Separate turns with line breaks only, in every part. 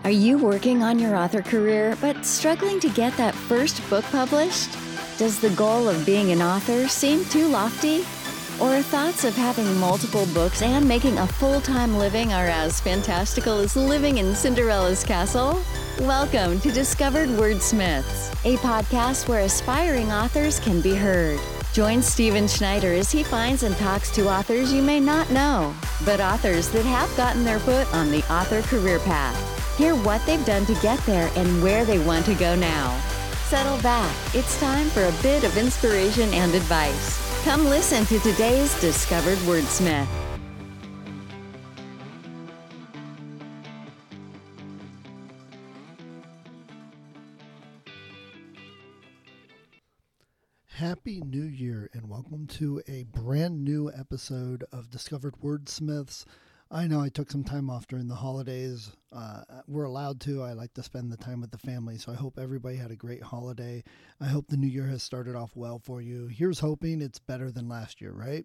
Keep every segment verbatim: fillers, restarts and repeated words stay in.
Are you working on your author career but struggling to get that first book published? Does the goal of being an author seem too lofty? Or thoughts of having multiple books and making a full-time living are as fantastical as living in Cinderella's castle? Welcome to Discovered Wordsmiths, a podcast where aspiring authors can be heard. Join Stephen Schneider as he finds and talks to authors you may not know, but authors that have gotten their foot on the author career path. Hear what they've done to get there and where they want to go now. Settle back. It's time for a bit of inspiration and advice. Come listen to today's Discovered Wordsmith.
Happy New Year and welcome to a brand new episode of Discovered Wordsmiths. I know I took some time off during the holidays. Uh, we're allowed to. I like to spend the time with the family, so I hope everybody had a great holiday. I hope the new year has started off well for you. Here's hoping it's better than last year, right?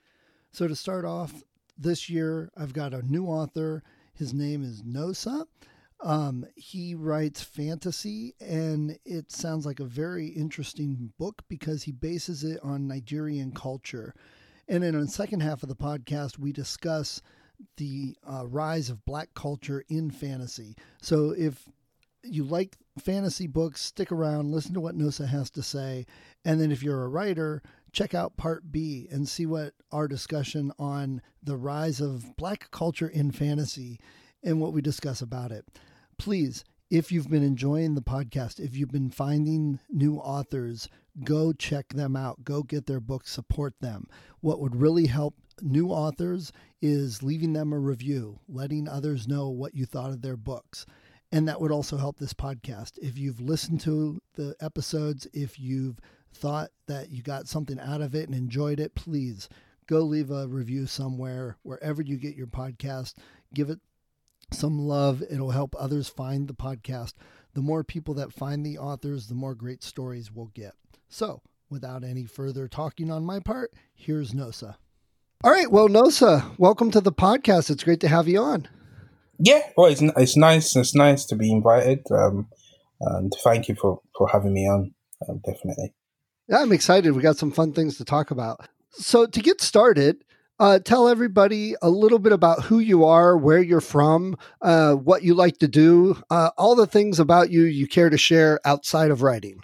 So to start off this year, I've got a new author. His name is Nosa. Um, he writes fantasy, and it sounds like a very interesting book because he bases it on Nigerian culture. And in the second half of the podcast, we discuss the uh, rise of Black culture in fantasy. So if you like fantasy books, stick around, listen to what Nosa has to say. And then if you're a writer, check out part B and see what our discussion on the rise of Black culture in fantasy and what we discuss about it. Please, if you've been enjoying the podcast, if you've been finding new authors, go check them out. Go get their books, support them. What would really help new authors is leaving them a review, letting others know what you thought of their books. And that would also help this podcast. If you've listened to the episodes, if you've thought that you got something out of it and enjoyed it, please go leave a review somewhere, wherever you get your podcast. Give it some love. It'll help others find the podcast. The more people that find the authors, the more great stories we'll get. So without any further talking on my part, here's Nosa. All right. Well, Nosa, welcome to the podcast. It's great to have you on.
Yeah. Well, it's, it's nice. It's nice to be invited. Um, and thank you for, for having me on. Um, definitely.
Yeah, I'm excited. We got some fun things to talk about. So to get started, uh, tell everybody a little bit about who you are, where you're from, uh, what you like to do, uh, all the things about you you care to share outside of writing.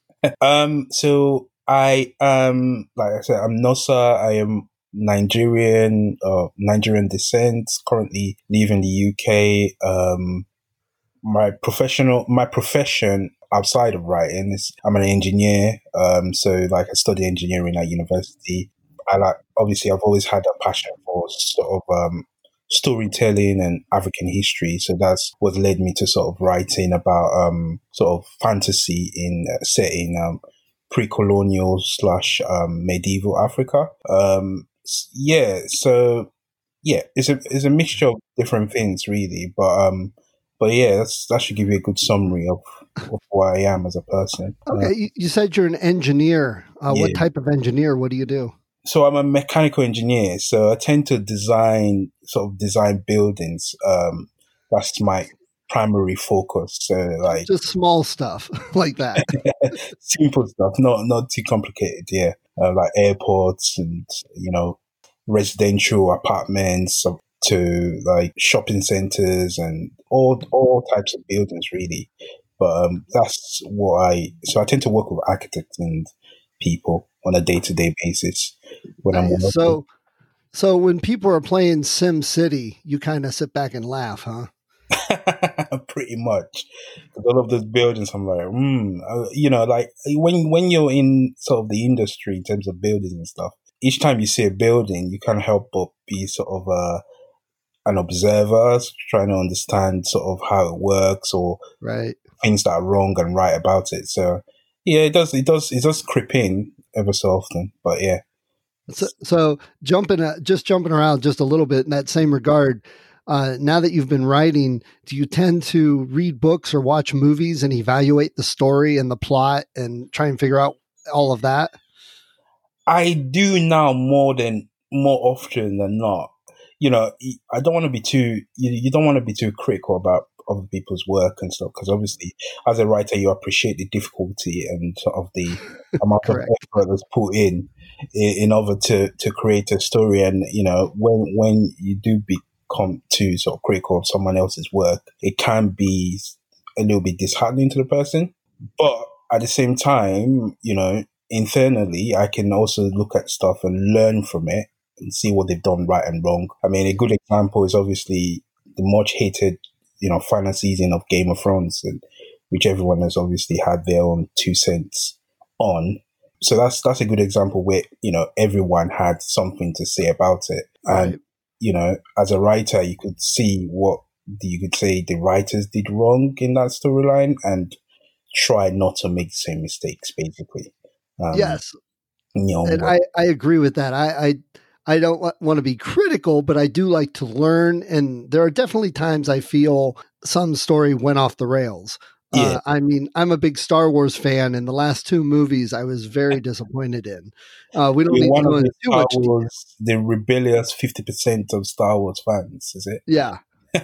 um, so I um, like I said, I'm Nosa. I am Nigerian, uh, Nigerian descent. Currently live in the U K. Um, my professional, my profession outside of writing is I'm an engineer. Um, so like I study engineering at university. I like, obviously I've always had a passion for sort of, um, storytelling and African history. So that's what led me to sort of writing about, um, sort of fantasy in uh, set in, um, pre-colonial slash, um, medieval Africa. Um, yeah. So yeah, it's a, it's a mixture of different things really, but, um, but yeah, that's, that should give you a good summary of, of who I am as a person.
Okay.
Uh,
you, you said you're an engineer. Uh,
yeah.
What type of engineer? What do you do?
So I'm a mechanical engineer. So I tend to design, sort of design buildings. Um, that's my primary focus. So like
just small stuff like that.
Simple stuff, not not too complicated. Yeah, uh, like airports and you know residential apartments to like shopping centers and all all types of buildings really. But um, that's what I. So I tend to work with architects and people on a day to day basis. When I'm working.
So, so when people are playing Sim City, you kind of sit back and laugh, huh?
Pretty much. All of those buildings, I'm like, hmm, uh, you know, like when when you're in sort of the industry in terms of buildings and stuff, each time you see a building, you can't help but be sort of uh, an observer, trying to understand sort of how it works or
right.
things that are wrong and right about it. So yeah, it does, it does, it does creep in ever so often, but yeah.
So, so jumping, uh, just jumping around just a little bit in that same regard, uh, now that you've been writing, do you tend to read books or watch movies and evaluate the story and the plot and try and figure out all of that?
I do now more than, more often than not. You know, I don't want to be too, you, you don't want to be too critical about other people's work and stuff. Because obviously, as a writer, you appreciate the difficulty and sort of the amount of effort that's put in, in in order to to create a story. And you know, when when you do become too sort of critical of someone else's work, it can be a little bit disheartening to the person. But at the same time, you know, internally, I can also look at stuff and learn from it and see what they've done right and wrong. I mean, a good example is obviously the much hated, you know, final season of Game of Thrones, and which everyone has obviously had their own two cents on. So that's that's a good example where, you know, everyone had something to say about it. And, right. you know, as a writer, you could see what you could say the writers did wrong in that storyline and try not to make the same mistakes, basically. Um,
yes.
You know,
and I, I agree with that. I, I I don't want to be critical, but I do like to learn. And there are definitely times I feel some story went off the rails. Yeah. Uh, I mean, I'm a big Star Wars fan, and the last two movies I was very disappointed in. Uh, we don't
You're
need
one
to go
of
into
the
too much
Star Wars, the rebellious fifty percent of Star Wars fans, is it?
Yeah.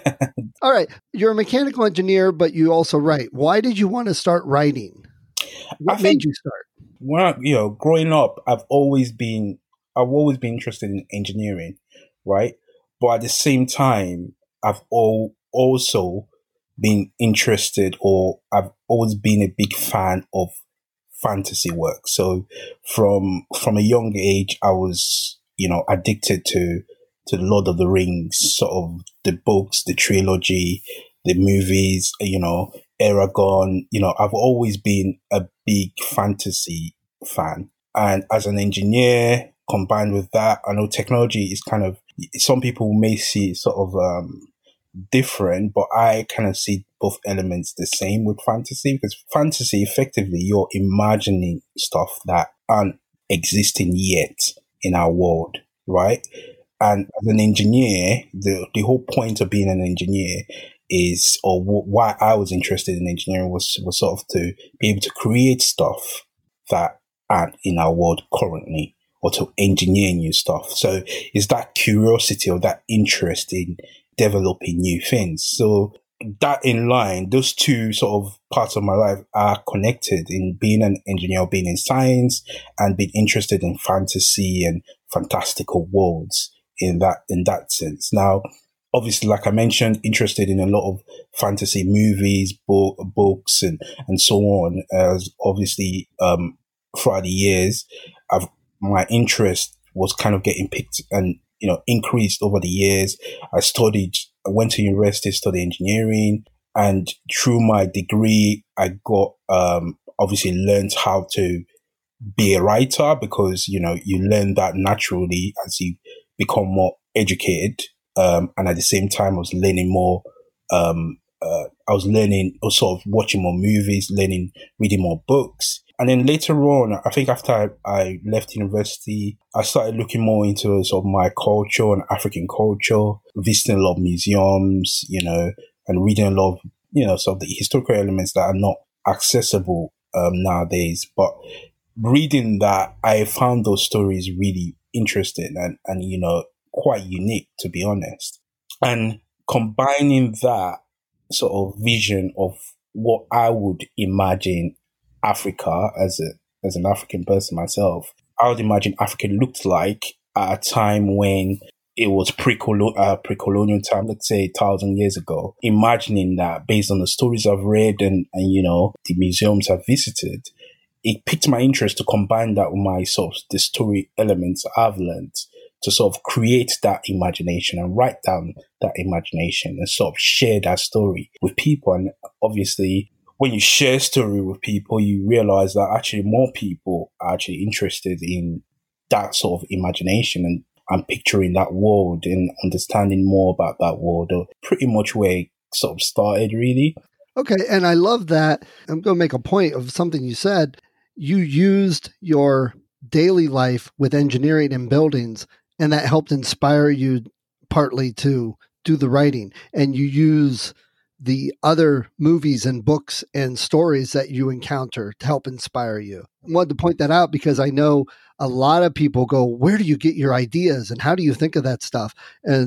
All right. You're a mechanical engineer, but you also write. Why did you want to start writing? What
I
made
think
you start?
When I, you know, growing up, I've always been, I've always been interested in engineering, right? But at the same time, I've all, also been interested, or I've always been a big fan of fantasy work. So from from a young age, I was, you know, addicted to to the Lord of the Rings, sort of the books, the trilogy, the movies, you know, Eragon. You know, I've always been a big fantasy fan. And as an engineer, combined with that, I know technology is kind of, some people may see it sort of um, different, but I kind of see both elements the same with fantasy, because fantasy, effectively, you're imagining stuff that aren't existing yet in our world, right? And as an engineer, the, the whole point of being an engineer is, or w- why I was interested in engineering was, was sort of to be able to create stuff that aren't in our world currently, or to engineer new stuff. So it's that curiosity or that interest in developing new things. So that in line, those two sort of parts of my life are connected, in being an engineer, being in science, and being interested in fantasy and fantastical worlds in that, in that sense. Now, obviously, like I mentioned, interested in a lot of fantasy movies, bo- books, and, and so on. As obviously, um, throughout the years, I've, my interest was kind of getting picked and, you know, increased over the years. I studied, I went to university, studied engineering, and through my degree, I got, um, obviously learned how to be a writer, because, you know, you learn that naturally as you become more educated. Um, and at the same time, I was learning more, um, uh, I was learning, sort of watching more movies, learning, reading more books. And then later on, I think after I, I left university, I started looking more into sort of my culture and African culture, visiting a lot of museums, you know, and reading a lot of, you know, sort of the historical elements that are not accessible um, nowadays. But reading that, I found those stories really interesting and, and, you know, quite unique, to be honest. And combining that sort of vision of what I would imagine Africa as a as an African person myself, I would imagine Africa looked like at a time when it was pre-colonial, uh, pre-colonial time, let's say a thousand years ago. Imagining that based on the stories I've read and, and you know, the museums I've visited, it piqued my interest to combine that with my sort of the story elements I've learned, to sort of create that imagination and write down that imagination and sort of share that story with people. And obviously, when you share story with people, you realize that actually more people are actually interested in that sort of imagination and, and picturing that world and understanding more about that world, or pretty much where it sort of started, really.
Okay. And I love that. I'm going to make a point of something you said. You used your daily life with engineering and buildings, and that helped inspire you partly to do the writing. And you use the other movies and books and stories that you encounter to help inspire you. I wanted to point that out because I know a lot of people go, where do you get your ideas and how do you think of that stuff? And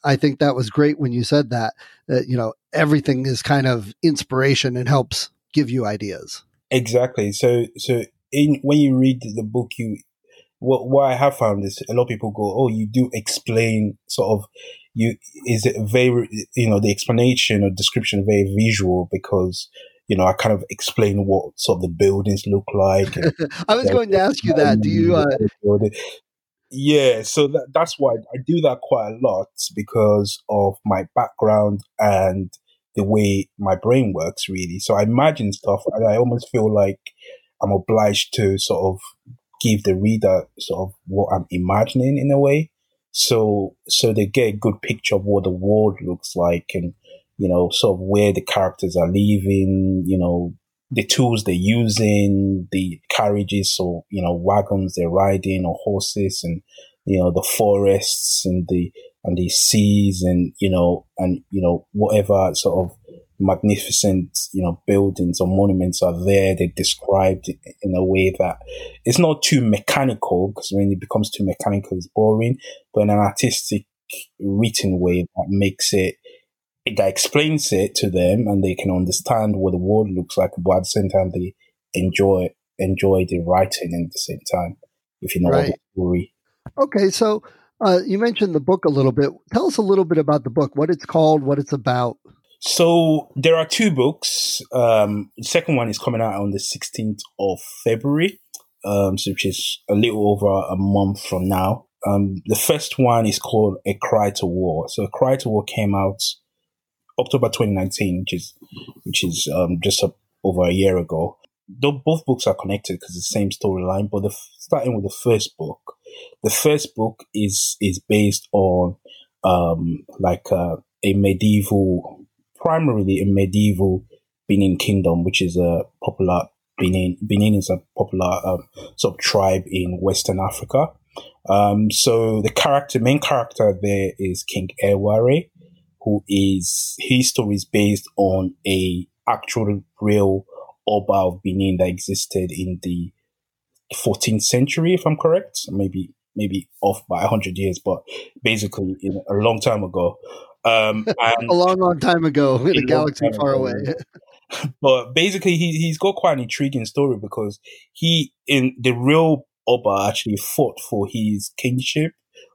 I think that was great when you said that, that, you know, everything is kind of inspiration and helps give you ideas.
Exactly. So, so in, when you read the book, you, what, what I have found is a lot of people go, oh, you do explain sort of, you, is it very, you know, the explanation or description very visual because, you know, I kind of explain what sort of the buildings look like. And
I was going to ask you that. Do you, uh,
yeah, so that, that's why I do that quite a lot because of my background and the way my brain works, really. So I imagine stuff and I almost feel like I'm obliged to sort of give the reader sort of what I'm imagining in a way. So, so they get a good picture of what the world looks like and, you know, sort of where the characters are living, you know, the tools they're using, the carriages or, you know, wagons they're riding or horses and, you know, the forests and the, and the seas and, you know, and, you know, whatever sort of magnificent, you know, buildings or monuments are there. They're described in a way that it's not too mechanical because when it becomes too mechanical, it's boring, but in an artistic written way that makes it, that explains it to them and they can understand what the world looks like, but at the same time they enjoy enjoy the writing at the same time, if you know right. What the story.
Okay, so uh, you mentioned the book a little bit. Tell us a little bit about the book, what it's called, what it's about.
So there are two books. Um, the second one is coming out on the sixteenth of February, um, so which is a little over a month from now. Um, the first one is called A Cry to War. So A Cry to War came out October twenty nineteen, which is which is um, just a, over a year ago. Though both books are connected because it's the same storyline, but the, starting with the first book, the first book is is based on um, like uh, a medieval, primarily a medieval Benin kingdom, which is a popular Benin. Benin is a popular um, sort of tribe in Western Africa. Um, so the character, main character there is King Eware, who is, his story is based on a actual real Oba of Benin that existed in the fourteenth century, if I'm correct. Maybe, maybe off by a hundred years, but basically in a long time ago. Um, and
a long, long time ago in a, a galaxy far ago. away.
But basically he, he's got quite an intriguing story because he, in the real Oba actually fought for his kingship.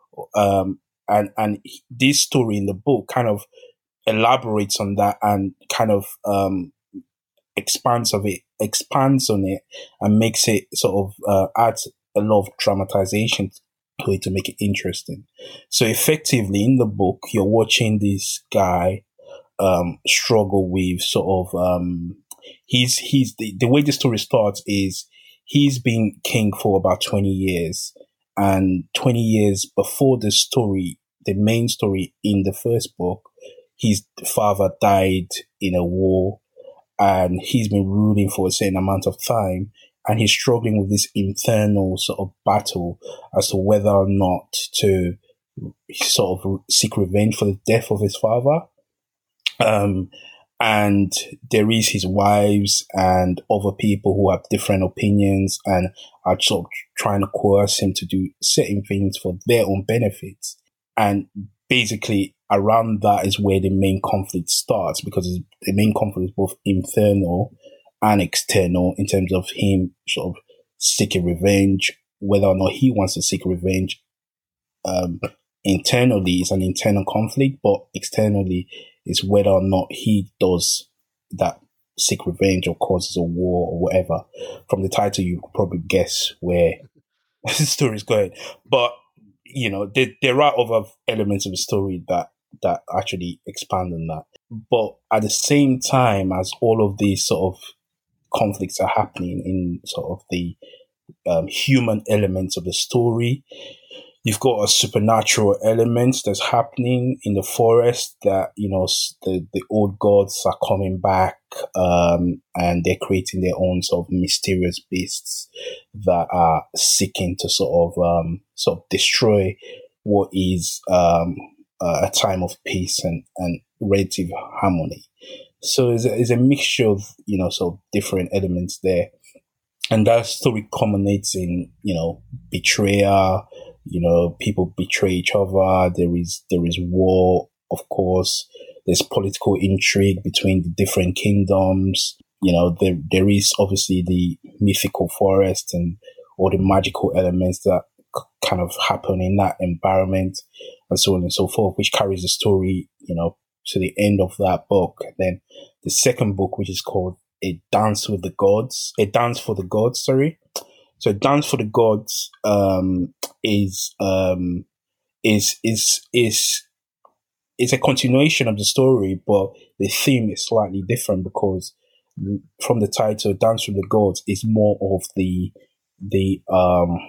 Um, And and this story in the book kind of elaborates on that and kind of um, expands of it, expands on it, and makes it sort of uh, adds a lot of dramatization to it to make it interesting. So effectively, in the book, you're watching this guy um, struggle with sort of um, he's he's the, the way the story starts is he's been king for about twenty years. And twenty years before the story, the main story in the first book, his father died in a war and he's been ruling for a certain amount of time. And he's struggling with this internal sort of battle as to whether or not to sort of seek revenge for the death of his father. Um, And there is his wives and other people who have different opinions and are sort of trying to coerce him to do certain things for their own benefits. And basically around that is where the main conflict starts because the main conflict is both internal and external in terms of him sort of seeking revenge, whether or not he wants to seek revenge. Um, internally is an internal conflict, but externally is whether or not he does that seek revenge or causes a war or whatever. From the title, you could probably guess where the story is going. But, you know, there, there are other elements of the story that, that actually expand on that. But at the same time as all of these sort of conflicts are happening in sort of the um, human elements of the story, you've got a supernatural element that's happening in the forest that, you know, the, the old gods are coming back um, and they're creating their own sort of mysterious beasts that are seeking to sort of um, sort of destroy what is um, a time of peace and, and relative harmony. So it's a, it's a mixture of, you know, sort of different elements there. And that story culminates in, you know, betrayal, You know, people betray each other. There is there is war, of course. There's political intrigue between the different kingdoms. You know, there there is obviously the mythical forest and all the magical elements that c- kind of happen in that environment, and so on and so forth, which carries the story, you know, to the end of that book. And then the second book, which is called A Dance with the Gods, A Dance for the Gods, sorry. So Dance for the Gods um, is um, is is is is a continuation of the story, but the theme is slightly different because from the title, Dance with the Gods is more of the the um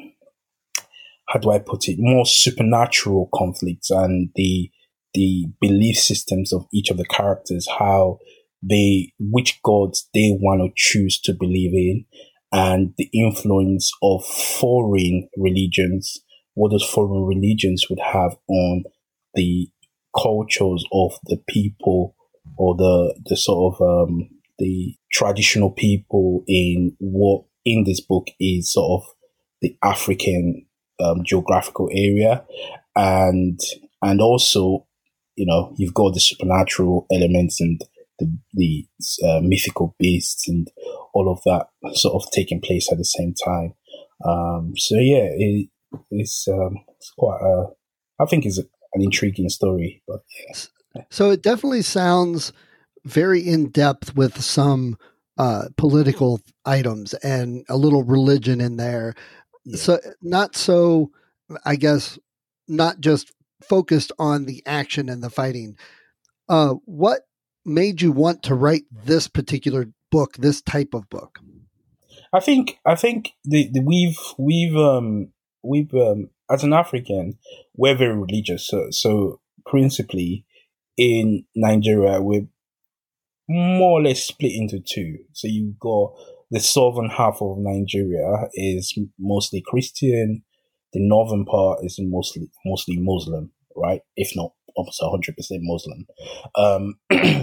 how do I put it, more supernatural conflicts and the the belief systems of each of the characters, how they which gods they want to choose to believe in, and the influence of foreign religions, what those foreign religions would have on the cultures of the people, or the the sort of um the traditional people in what in this book is sort of the African um, geographical area, and and also, you know, you've got the supernatural elements and the the uh, mythical beasts and all of that sort of taking place at the same time. Um, so yeah, it, it's um, it's quite a, I think it's a, an intriguing story. But yeah.
So it definitely sounds very in depth with some uh, political items and a little religion in there. Yeah. So not so, I guess, not just focused on the action and the fighting. Uh, what made you want to write this particular book, this type of book?
I think I think the, the we've we've um we've um as an African, we're very religious. So so principally in Nigeria, we're more or less split into two. So you've got the southern half of Nigeria is mostly Christian. The northern part is mostly mostly Muslim, right? If not almost one hundred percent Muslim. Um,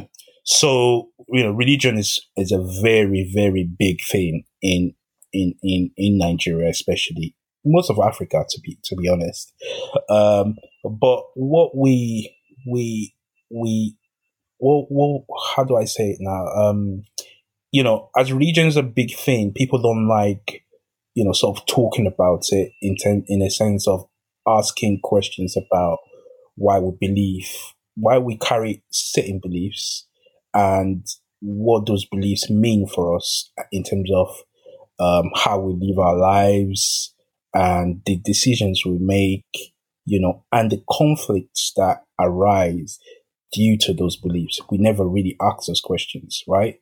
so, you know, religion is, is a very, very big thing in, in, in, in Nigeria, especially most of Africa, to be, to be honest. Um, but what we, we, we, well, well, how do I say it now? Um, you know, as religion is a big thing, people don't like, you know, sort of talking about it in ten, in a sense of asking questions about why we believe, why we carry certain beliefs, and what those beliefs mean for us in terms of um, how we live our lives and the decisions we make, you know, and the conflicts that arise due to those beliefs. We never really ask those questions, right?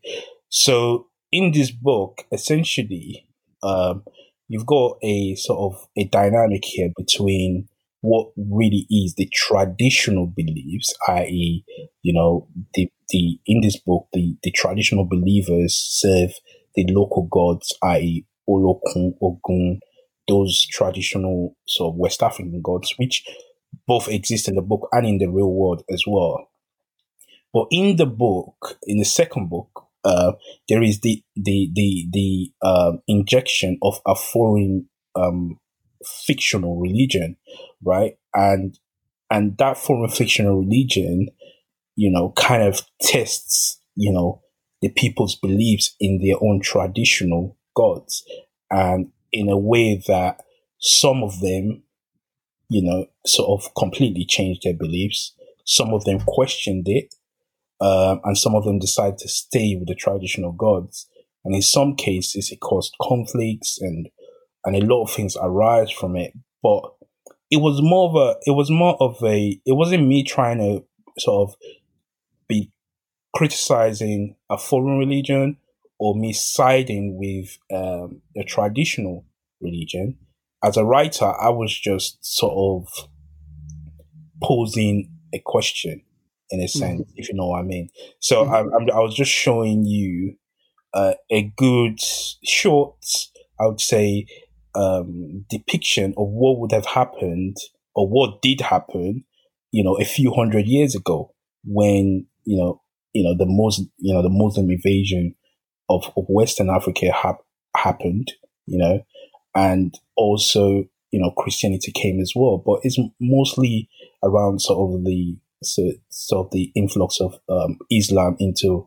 So in this book, essentially, um, you've got a sort of a dynamic here between what really is the traditional beliefs, that is, you know, the the in this book, the, the traditional believers serve the local gods, that is, Olokun, Ogun, those traditional sort of West African gods, which both exist in the book and in the real world as well. But in the book, in the second book, uh, there is the the the the uh, injection of a foreign um, fictional religion, right? And and that foreign fictional religion, you know, kind of tests, you know, the people's beliefs in their own traditional gods, and in a way that some of them, you know, sort of completely changed their beliefs. Some of them questioned it. Um, and some of them decide to stay with the traditional gods. And in some cases, it caused conflicts and and a lot of things arise from it. But it was more of a, it was more of a, it wasn't me trying to sort of be criticizing a foreign religion or me siding with um, the traditional religion. As a writer, I was just sort of posing a question, in a sense, mm-hmm. if you know what I mean. So mm-hmm. I, I was just showing you uh, a good, short, I would say, um, depiction of what would have happened or what did happen, you know, a few hundred years ago when, you know, you know the Muslim, you know, the Muslim invasion of, of Western Africa ha- happened, you know, and also, you know, Christianity came as well, but it's mostly around sort of the so, sort of the influx of um, Islam into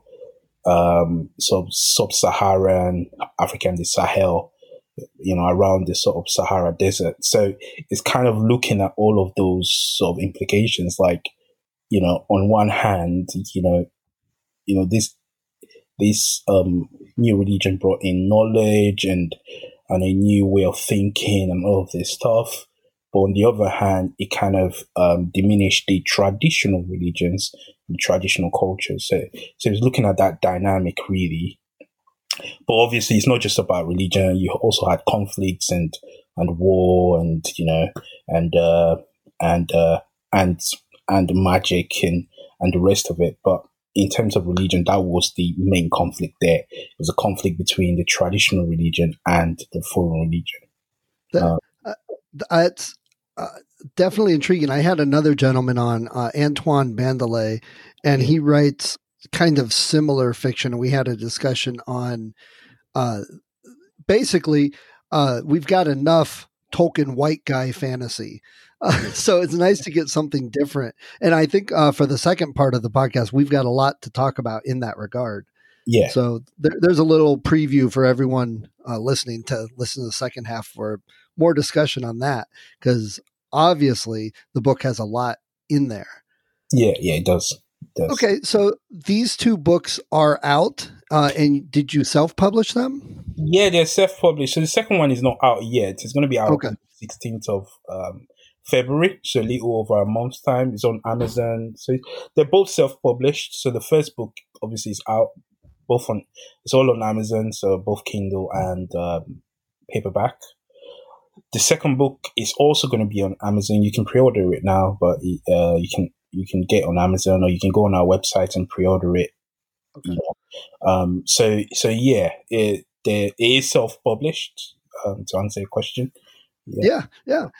um, sort of sub-Saharan Africa and the Sahel, you know, around the sort of Sahara Desert. So it's kind of looking at all of those sort of implications. Like, you know, on one hand, you know, you know this this um, new religion brought in knowledge and and a new way of thinking and all of this stuff. But on the other hand, it kind of um, diminished the traditional religions, the traditional cultures. So, so it's looking at that dynamic really. But obviously, it's not just about religion. You also had conflicts and and war and you know and uh, and uh, and and magic and and the rest of it. But in terms of religion, that was the main conflict there. It was a conflict between the traditional religion and the foreign religion.
That, uh, uh, that's uh, definitely intriguing. I had another gentleman on, uh, Antoine Bandelet, and he writes kind of similar fiction. And we had a discussion on uh, basically uh, we've got enough Tolkien white guy fantasy. Uh, so it's nice to get something different. And I think uh, for the second part of the podcast, we've got a lot to talk about in that regard.
Yeah.
So there, there's a little preview for everyone uh, listening to listen to the second half for more discussion on that, because obviously the book has a lot in there.
Yeah, yeah, it does. It does.
Okay, so these two books are out, uh, and did you self-publish them?
Yeah, they're self-published. So the second one is not out yet. It's going to be out
okay.
on the sixteenth of um, February, so a little over a month's time. It's on Amazon. So they're both self-published. So the first book obviously is out, both on, it's all on Amazon, so both Kindle and um, paperback. The second book is also going to be on Amazon. You can pre-order it now, but uh, you can you can get on Amazon, or you can go on our website and pre-order it.
Okay.
You know? Um, so so yeah, it, it is self-published. Um, to answer your question.
Yeah. yeah, yeah.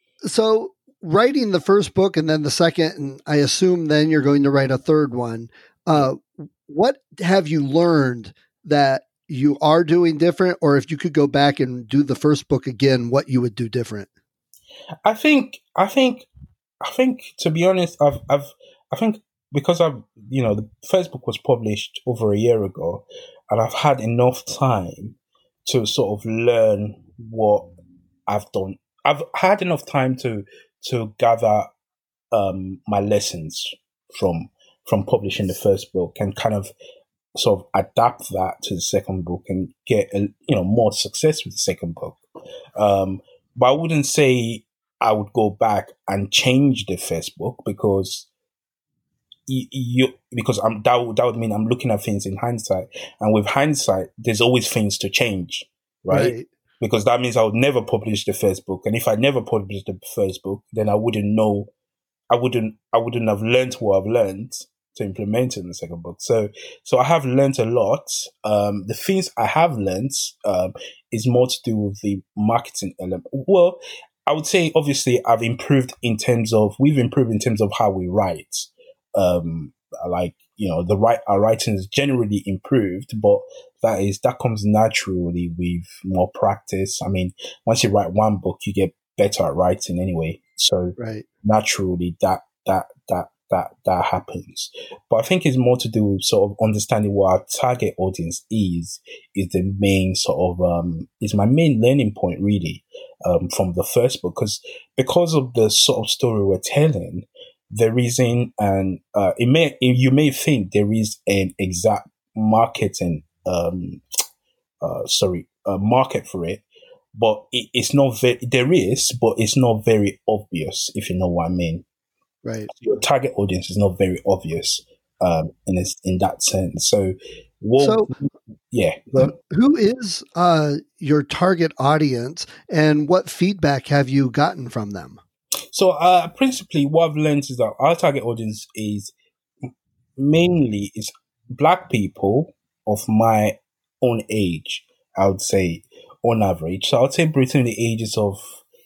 So writing the first book and then the second, and I assume then you're going to write a third one. Uh, what have you learned that you are doing different, or if you could go back and do the first book again, what you would do different?
I think, I think, I think, to be honest, I've, I've, I think because I've, you know, the first book was published over a year ago, and I've had enough time to sort of learn what I've done. I've had enough time to to gather um, my lessons from from publishing the first book and kind of sort of adapt that to the second book and get a, you know more success with the second book. Um, but I wouldn't say I would go back and change the first book because you, you because I'm that would, that would mean I'm looking at things in hindsight, and with hindsight, there's always things to change, right? right. Because that means I would never publish the first book. And if I never published the first book, then I wouldn't know, I wouldn't, I wouldn't have learned what I've learned to implement it in the second book. So, so I have learned a lot. Um, the things I have learned, um, is more to do with the marketing element. Well, I would say obviously I've improved in terms of, we've improved in terms of how we write. Um, like, you know, the right, our writing is generally improved, but that is, that comes naturally with more practice. I mean, once you write one book, you get better at writing anyway. So
right.
naturally that, that, that, that, that happens. But I think it's more to do with sort of understanding what our target audience is, is the main sort of, um, is my main learning point really, um, from the first book. Cause, because of the sort of story we're telling, there isn't an, uh, it may, you may think there is an exact marketing, um, uh, sorry, uh, market for it, but it, it's not very, there is, but it's not very obvious, if you know what I mean.
Right.
Your target audience is not very obvious, um, in this, in that sense. So, what,
so
yeah.
Who is, uh, your target audience, and what feedback have you gotten from them?
So, uh, principally, what I've learned is that our target audience is mainly is Black people of my own age. I would say, on average. So, I would say between the ages of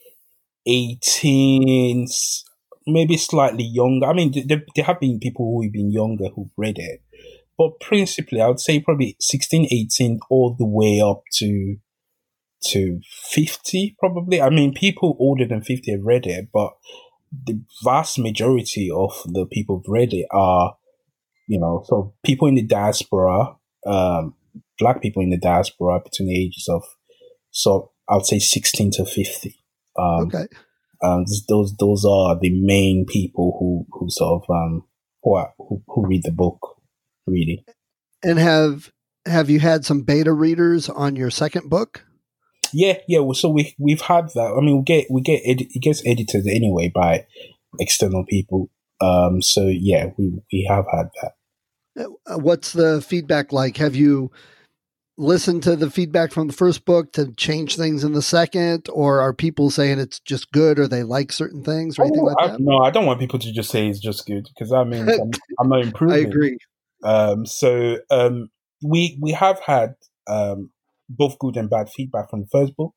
eighteen, maybe slightly younger. I mean, there, there have been people who have been younger who've read it, but principally, I would say probably sixteen, eighteen, all the way up to to fifty, probably. I mean, people older than fifty have read it, but the vast majority of the people who've read it are, you know, so people in the diaspora, um, black people in the diaspora between the ages of, so I would say sixteen to fifty. Um,
okay.
Um, those those are the main people who who sort of um who are, who, who read the book, really.
And have have you had some beta readers on your second book?
Yeah, yeah. Well, so we we've had that. I mean, we get we get edi- it gets edited anyway by external people. Um, so yeah, we we have had that.
What's the feedback like? Have you listened to the feedback from the first book to change things in the second, or are people saying it's just good, or they like certain things, or anything
Oh,
like
I,
that?
no, I don't want people to just say it's just good, because I mean I'm, I'm not improving.
I agree.
Um, so um, we we have had um, both good and bad feedback from the first book,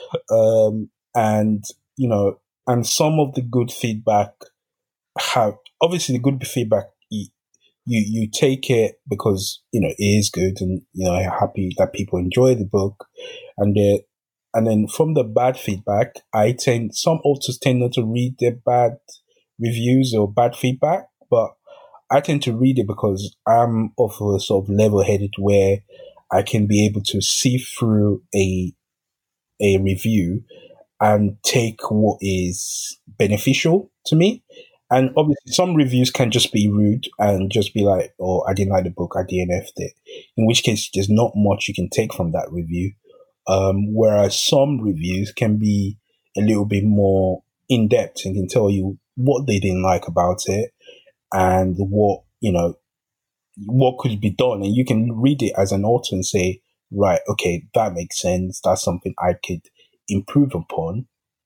um, and you know, and some of the good feedback have obviously the good feedback. You, you you take it because you know it is good, and you know you're happy that people enjoy the book, and the and then from the bad feedback, I tend some authors tend not to read the bad reviews or bad feedback, but I tend to read it because I'm of a sort of level-headed where I can be able to see through a a review and take what is beneficial to me. And obviously, some reviews can just be rude and just be like, "Oh, I didn't like the book, I D N F'd it." In which case, there's not much you can take from that review. Um, whereas some reviews can be a little bit more in depth and can tell you what they didn't like about it and what you know what could be done. And you can read it as an author and say, "Right, okay, that makes sense. That's something I could improve upon."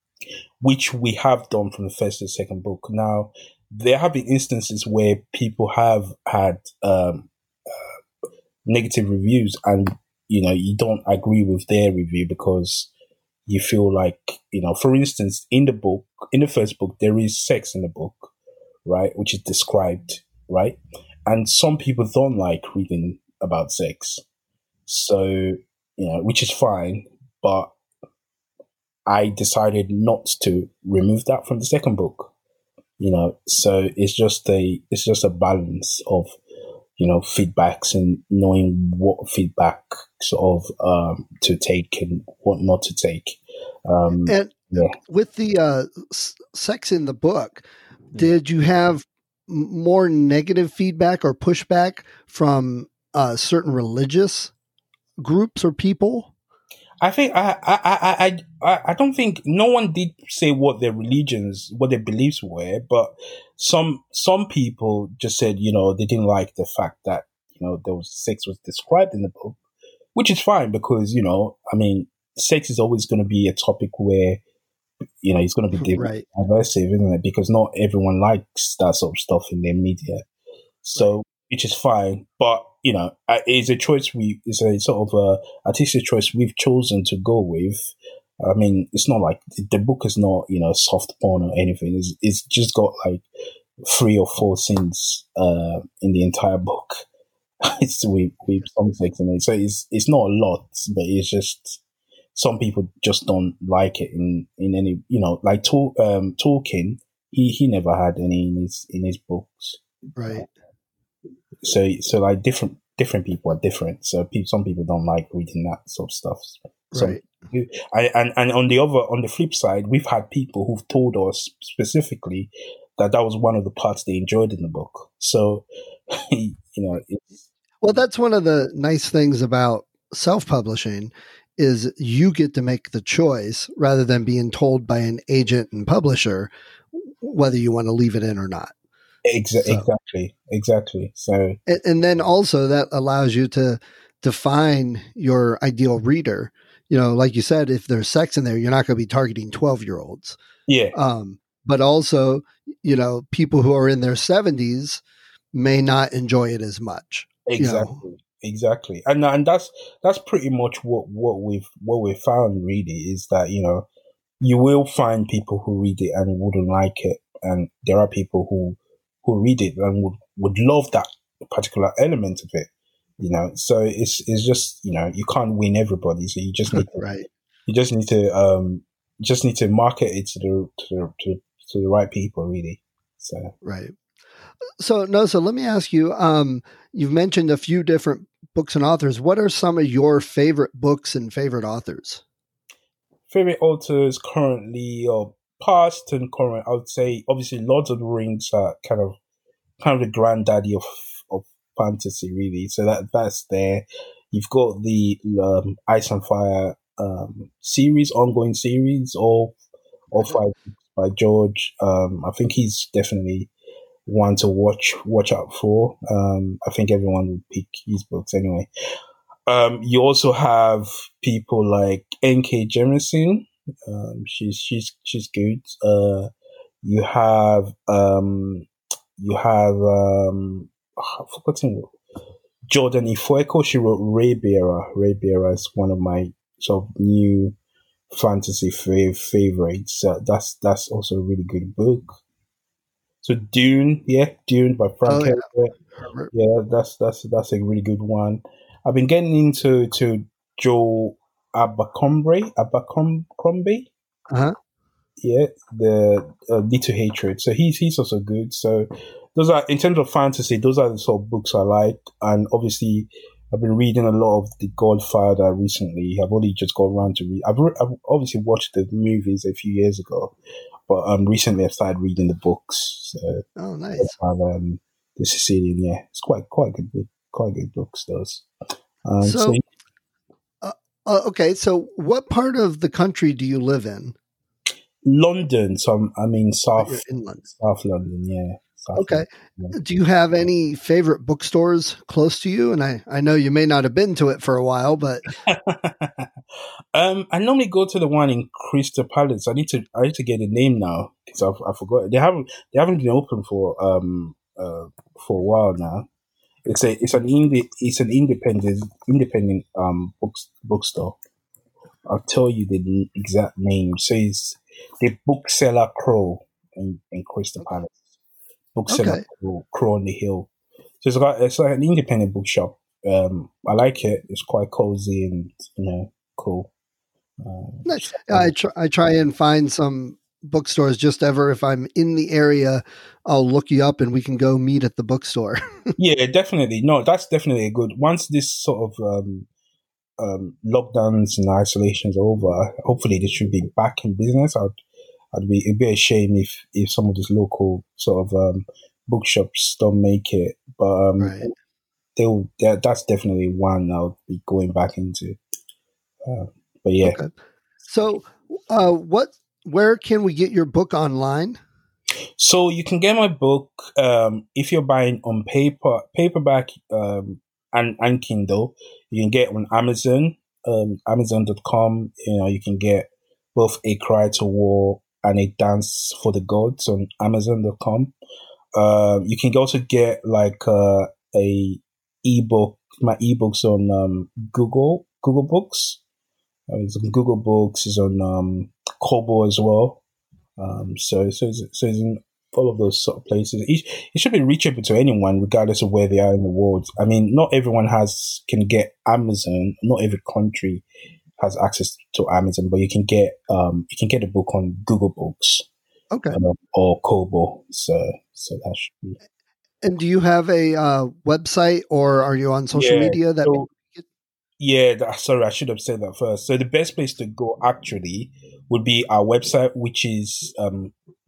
Which we have done from the first to the second book. Now, there have been instances where people have had um, uh, negative reviews, and you know you don't agree with their review because you feel like, you know, for instance, in the book, in the first book, there is sex in the book, right, which is described, right, and some people don't like reading about sex, so you know, which is fine, but I decided not to remove that from the second book, you know. So it's just a it's just a balance of, you know, feedbacks and knowing what feedback sort of um, to take and what not to take. Um,
and
yeah.
With the uh, s- sex in the book, did you have more negative feedback or pushback from uh, certain religious groups or people?
I think I, I, I, I, I don't think no one did say what their religions, what their beliefs were, but some, some people just said, you know, they didn't like the fact that, you know, there was sex was described in the book, which is fine because, you know, I mean, sex is always going to be a topic where, you know, it's going to be
right.
diversive, isn't it? Because not everyone likes that sort of stuff in their media. So, right. Which is fine, but you know, it's a choice we, it's a sort of a artistic choice we've chosen to go with. I mean, it's not like the book is not, you know, soft porn or anything. It's, it's just got like three or four scenes, uh, in the entire book. It's with, with some sex in it. So it's, it's not a lot, but it's just, some people just don't like it in, in any, you know, like Tol- um, Tolkien, he, he never had any in his, in his books.
Right.
So, so like different different people are different. So, people, some people don't like reading that sort of stuff. So,
right.
I, and and on the other, on the flip side, we've had people who've told us specifically that that was one of the parts they enjoyed in the book. So, you know, it's,
well, that's one of the nice things about self-publishing is you get to make the choice rather than being told by an agent and publisher whether you want to leave it in or not.
Exa- so, exactly, exactly. So,
and, and then also that allows you to define your ideal reader. You know, like you said, if there's sex in there, you're not going to be targeting twelve year olds.
Yeah.
Um, but also, you know, people who are in their seventies may not enjoy it as much.
Exactly,
you know?
exactly. And and that's that's pretty much what what we've what we've found really is that, you know, you will find people who read it and wouldn't like it, and there are people who. who read it and would, would love that particular element of it, you know. So it's it's just, you know, you can't win everybody, so you just need to
right.
you just need to um, just need to market it to the to the, to, to the right people, really. So
right. So no, so let me ask you. Um, you've mentioned a few different books and authors. What are some of your favorite books and favorite authors?
Favorite authors currently, or past and current, I would say obviously Lord of the Rings are kind of kind of the granddaddy of of fantasy, really. So that that's there. You've got the um, Ice and Fire um, series, ongoing series, all all five by George. Um, I think he's definitely one to watch watch out for. Um, I think everyone would pick his books anyway. Um, you also have people like N K Jemisin. Um, she's she's she's good. Uh, you have um, you have um, I've forgotten Jordan Ifueko. She wrote Raybearer. Raybearer is one of my sort of new fantasy fav- favorites. Uh, that's that's also a really good book. So Dune, yeah, Dune by Frank
Oh, yeah.
Herbert. Yeah, that's that's that's a really good one. I've been getting into to Joe Abercrombie. Abercrombie.
Uh-huh.
Yeah, the uh, Little Hatred. So he's he's also good. So those are, in terms of fantasy, those are the sort of books I like. And obviously, I've been reading a lot of The Godfather recently. I've only just got around to read. I've, re- I've obviously watched the movies a few years ago, but um, recently I've started reading the books. So,
oh, nice.
Um, the Sicilian, yeah, it's quite quite good, quite good books. Those. Um,
so,
so
uh, uh, okay. So, what part of the country do you live in?
London. So I'm, I mean, South
You're in London.
South London, yeah. South
okay.
London, yeah.
Do you have any favorite bookstores close to you? And I, I know you may not have been to it for a while, but
um, I normally go to the one in Crystal Palace. I need to I need to get the name now because I've I forgot. They haven't they haven't been open for um uh for a while now. It's a it's an indie it's an independent independent um book bookstore. I'll tell you the exact name. So it's the Bookseller Crow in, in Crystal okay. Palace. Bookseller
okay.
Crow, Crow on the Hill. So it's like it's like an independent bookshop. Um, I like it. It's quite cozy and you know cool.
Um, nice. I try I try and find some bookstores just ever if I'm in the area. I'll look you up and we can go meet at the bookstore.
Yeah, definitely. No, that's definitely a good. Once this sort of um, um, lockdowns and isolations are over, hopefully they should be back in business. I'd, I'd be it'd be a shame if if some of these local sort of um, bookshops don't make it. But um,
right.
they'll that's definitely one I'll be going back into. Uh, but yeah.
Okay. So, uh, what? Where can we get your book online?
So you can get my book um, if you're buying on paper, paperback, um, and and Kindle. You can get on Amazon, um, Amazon dot com. You know, you can get both A Cry to War and A Dance for the Gods on Amazon dot com. Um, you can also get like uh, a ebook, my ebooks on um, Google Google Books. Uh, it's on Google Books. Is on um, Kobo as well. Um, so, so, it's, so it's in all of those sort of places. It, it should be reachable to anyone, regardless of where they are in the world. I mean, not everyone has can get Amazon. Not every country has access to Amazon, but you can get um, you can get a book on Google Books,
okay,
um, or Kobo. So, so that should be.
And do you have a uh, website, or are you on social
yeah,
media? That
so, yeah, that, sorry, I should have said that first. So the best place to go actually would be our website, which is um,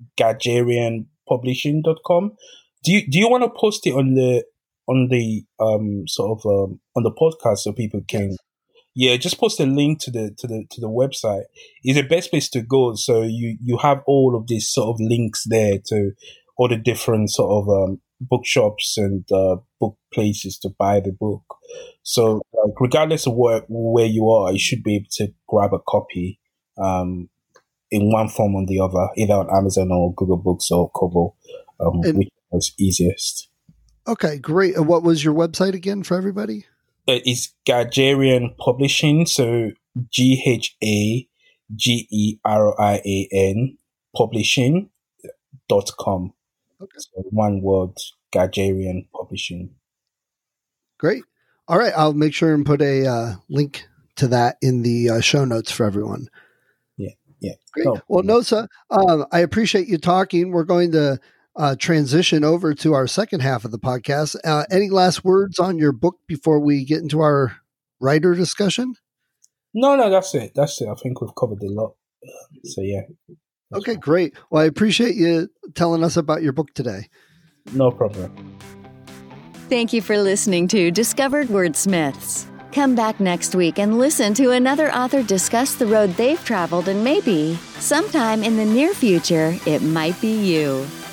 Gajerian Publishing dot com. Do you do you want to post it on the on the um sort of um, on the podcast so people can? Yes. Yeah, just post a link to the to the to the website. It's the best place to go. So you you have all of these sort of links there to all the different sort of um, bookshops and uh, book places to buy the book. So like, regardless of where where you are, you should be able to grab a copy um, in one form or the other, either on Amazon or Google Books or Kobo, um, and, which was easiest.
Okay, great. What was your website again for everybody?
It's Gajerian Publishing, so G H A G E R I A N Publishing dot com. Okay. So one word, Gajerian Publishing.
Great. All right, I'll make sure and put a uh, link to that in the uh, show notes for everyone.
Yeah, yeah.
Great.
No,
well, Nosa, um, I appreciate you talking. We're going to uh, transition over to our second half of the podcast. Uh, any last words on your book before we get into our writer discussion?
No, no, that's it. That's it. I think we've covered a lot. So, yeah.
Okay, fine. Great. Well, I appreciate you telling us about your book today.
No problem.
Thank you for listening to Discovered Wordsmiths. Come back next week and listen to another author discuss the road they've traveled, and maybe, sometime in the near future, it might be you.